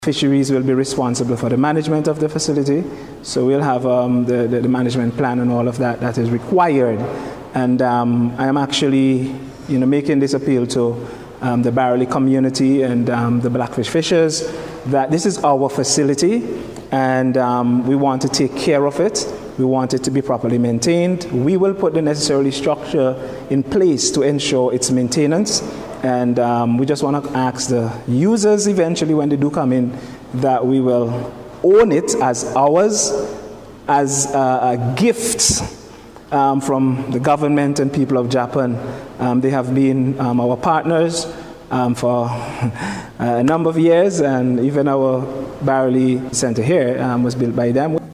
Fisheries will be responsible for the management of the facility, so we'll have the management plan and all of that is required. And I am actually, making this appeal to the Barralee community and the Blackfish fishers that this is our facility, and we want to take care of it. We want it to be properly maintained. We will put the necessary structure in place to ensure its maintenance. And we just want to ask the users eventually, when they do come in, that we will own it as ours, as a gift from the government and people of Japan. They have been our partners for a number of years, and even our Barralee Center here was built by them.